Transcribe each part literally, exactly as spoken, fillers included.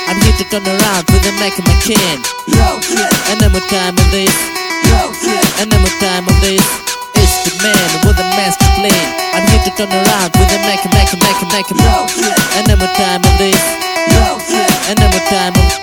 I'm here to turn around with the Mac in my can. And then what time it is? And then what time it is? It's the man with the master plan. I'm here to turn around with the Mac, Mac, Mac, Mac, Mac. And then what time it is? And then what time it is?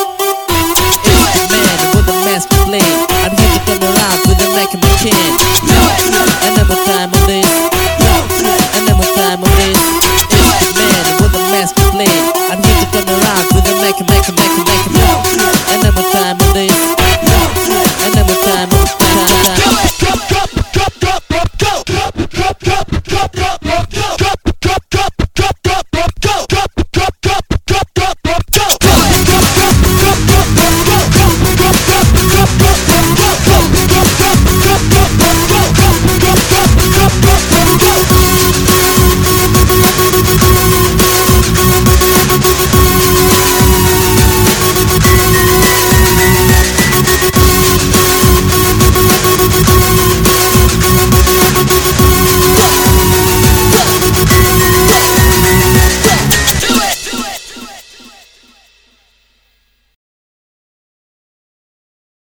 I'm here to turn around with the Mac in my can.